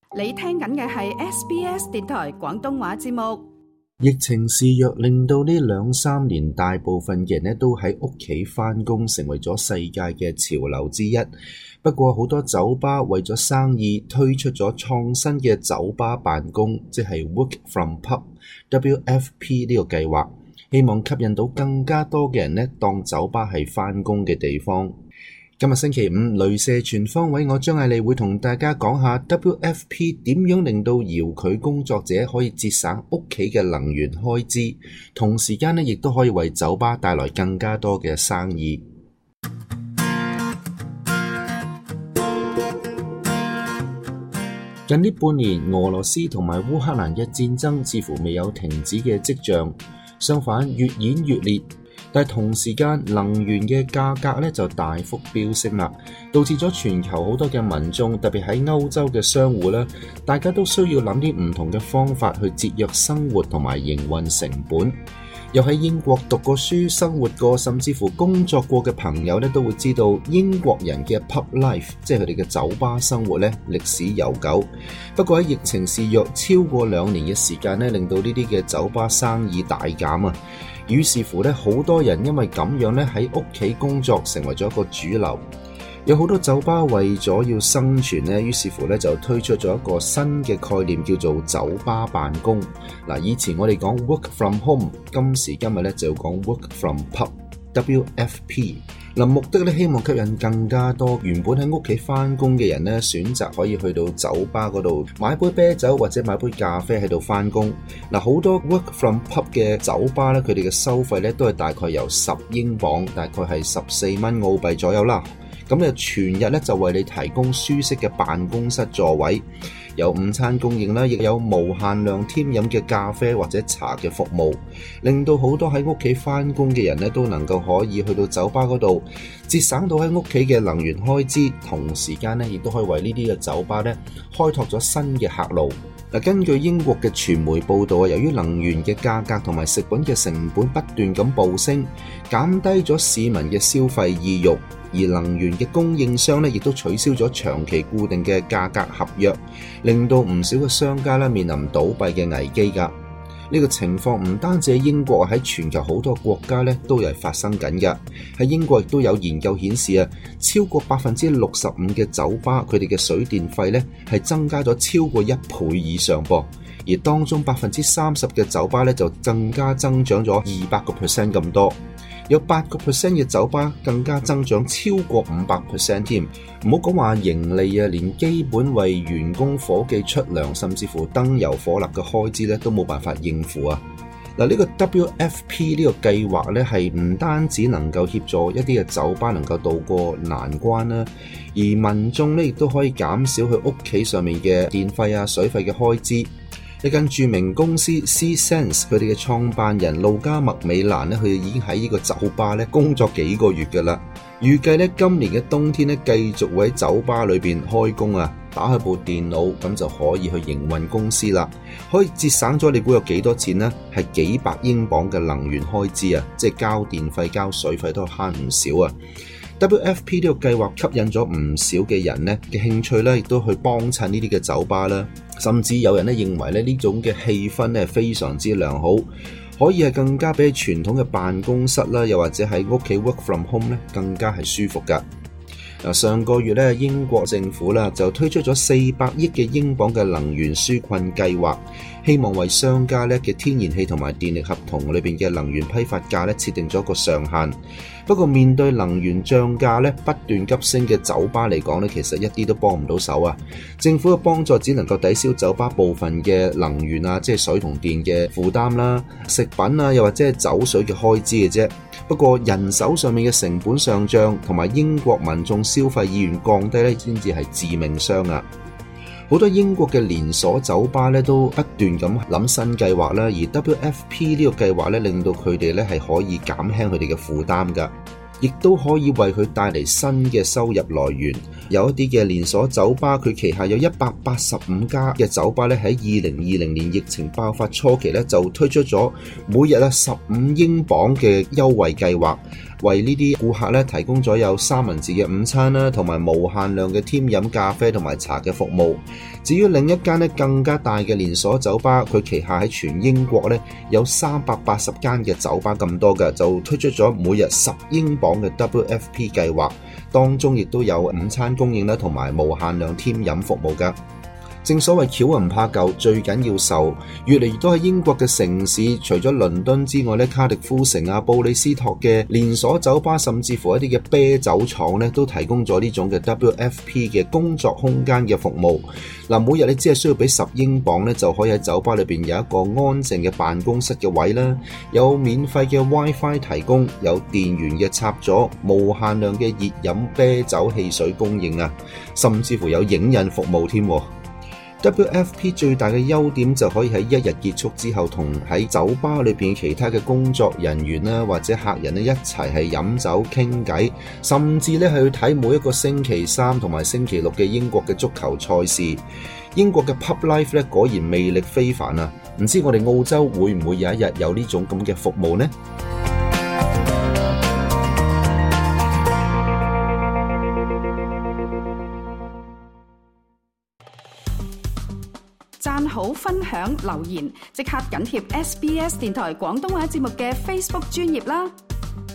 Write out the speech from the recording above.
你聽緊嘅係 SBS 電台廣東話節目。 疫情肆虐令到呢2-3年大部分嘅人呢都喺屋企返工，成為咗世界嘅潮流之一。不過好多酒吧為咗生意推出咗創新嘅酒吧辦公，即係 Work from Pub WFP 呢個計劃，希望吸引到更加多嘅人呢當酒吧係返工嘅地方。今日星期五，鐳射全方位，我張艾利會同大家講下 WFP 點樣令到遙距工作者可以節省屋企嘅能源開支，同時間呢亦都可以為酒吧帶來更加多嘅生意。近呢半年，俄羅斯同埋烏克蘭嘅戰爭似乎未有停止嘅跡象，相反越演越烈。但係同時間能源嘅價格咧就大幅飆升啦，導致咗全球好多嘅民眾，特別喺歐洲嘅商戶咧，大家都需要諗啲唔同嘅方法去節約生活同埋營運成本。又喺英國讀過書、生活過，甚至乎工作過嘅朋友咧，都會知道英國人嘅 pub life， 即係佢哋嘅酒吧生活咧，歷史悠久。不過喺疫情肆虐超過2年嘅時間咧，令到呢啲嘅酒吧生意大減啊。於是乎咧，好多人因為咁樣咧喺屋企工作，成為咗一個主流。有好多酒吧為咗要生存咧，於是乎咧就推出咗一個新嘅概念，叫做酒吧辦公。嗱，以前我哋講 work from home， 今時今日咧就要講 work from pub WFP。嗱，目的咧希望吸引更加多原本喺屋企返工嘅人咧，選擇可以去到酒吧嗰度買杯啤酒或者買杯咖啡喺度返工。嗱，好多 work from pub 嘅酒吧咧，佢哋嘅收費咧都係大概由10英鎊，大概係14蚊澳幣左右啦。咁就全日咧就為你提供舒適嘅辦公室座位，有午餐供應啦，亦有無限量添飲嘅咖啡或者茶嘅服務，令到好多喺屋企返工嘅人咧都能夠可以去到酒吧嗰度節省到喺屋企嘅能源開支，同時間咧亦都可以為呢啲嘅酒吧咧開拓咗新嘅客路。嗱，根據英國嘅傳媒報道啊，由於能源嘅價格同埋食品嘅成本不斷咁暴升，減低咗市民嘅消費意欲，而能源嘅供應商咧亦都取消咗長期固定嘅價格合約，令到唔少嘅商家咧面臨倒閉嘅危機㗎。呢個情況唔單止喺英國，喺全球好多國家咧都係發生緊嘅。喺英國亦都有研究顯示啊，超過65%嘅酒吧佢哋嘅水電費咧係增加咗超過1倍以上噃，而當中30%嘅酒吧咧就更加增長咗200% 咁多。有8% 嘅酒吧更加增長超過500% 添，唔好講話盈利啊，連基本為員工伙計出糧，甚至乎燈油火蠟嘅開支咧都冇辦法應付啊！嗱，呢個 WFP 呢個計劃咧係唔單止能夠協助一啲嘅酒吧能夠渡過難關啦，而民眾咧亦都可以減少佢屋企上面嘅電費啊、水費嘅開支。一間著名公司 C-Sense 佢哋嘅創辦人路加麥美蘭咧，佢哋已經喺呢個酒吧咧工作幾個月㗎啦。預計咧今年嘅冬天咧繼續會喺酒吧裏邊開工啊，打開部電腦咁就可以去營運公司啦。可以節省咗你估有幾多錢呢？係幾百英鎊嘅能源開支啊，即係交電費、交水費都慳唔少啊。WFP 呢個計劃吸引咗唔少嘅人咧嘅興趣咧，亦都去幫襯呢啲嘅酒吧啦。甚至有人咧認為咧呢種嘅氣氛咧非常之良好，可以係更加比傳統嘅辦公室啦，又或者喺屋企 work from home 咧更加係舒服㗎。上個月咧，英國政府啦就推出咗400億嘅英鎊嘅能源紓困計劃，希望為商家咧嘅天然氣同埋電力合同裏邊嘅能源批發價咧設定咗一個上限。不過面對能源漲價咧不斷急升嘅酒吧嚟講咧，其實一啲都幫唔到手啊！政府嘅幫助只能夠抵消酒吧部分嘅能源啊，即係水同電嘅負擔啦、食品啊，又或者係酒水嘅開支嘅啫。不過人手上面嘅成本上漲，同埋英國民眾消費意願降低咧，先至係致命傷啊！好多英國嘅連鎖酒吧咧都不斷咁諗新計劃啦，而 WFP 呢個計劃咧令到佢哋咧係可以減輕佢哋嘅負擔㗎，亦都可以為佢帶嚟新嘅收入來源。有一啲嘅連鎖酒吧，佢旗下有185家嘅酒吧咧，喺2020年疫情爆發初期咧就推出咗每日15英鎊嘅優惠計劃， 為呢啲顧客咧提供咗有三文治嘅午餐啦，同埋無限量嘅添飲咖啡同埋茶嘅服務。至於另一間咧更加大嘅連鎖酒吧，佢旗下喺全英國咧有380間嘅酒吧咁多嘅，就推出咗每日10英鎊嘅 WFP 計劃，當中亦都有午餐供應啦，同埋無限量添飲服務㗎。正所謂橋唔怕舊，最緊要受。越嚟越多喺英國嘅城市，除咗倫敦之外咧，卡迪夫城啊、布里斯托嘅連鎖酒吧，甚至乎一啲嘅啤酒廠咧，都提供咗呢種嘅 WFP 嘅工作空間嘅服務。嗱，每日你只係需要俾10英鎊咧，就可以喺酒吧裏邊有一個安靜嘅辦公室嘅位啦，有免費嘅 WiFi 提供，有電源嘅插座，無限量嘅熱飲啤酒汽水供應啊，甚至乎有影印服務添。WFP 最大嘅優點就可以喺一日結束之後，同喺酒吧裏邊其他嘅工作人員啦，或者客人咧一齊係飲酒傾偈，甚至咧係去睇每一個星期三同埋星期六嘅英國嘅足球賽事。英國嘅 pub life 咧果然魅力非凡啊！唔知我哋澳洲會唔會有一日有呢種咁嘅服務呢？ 讚好、分享、留言，即刻緊貼SBS 電台廣東話節目嘅 Facebook 專頁啦！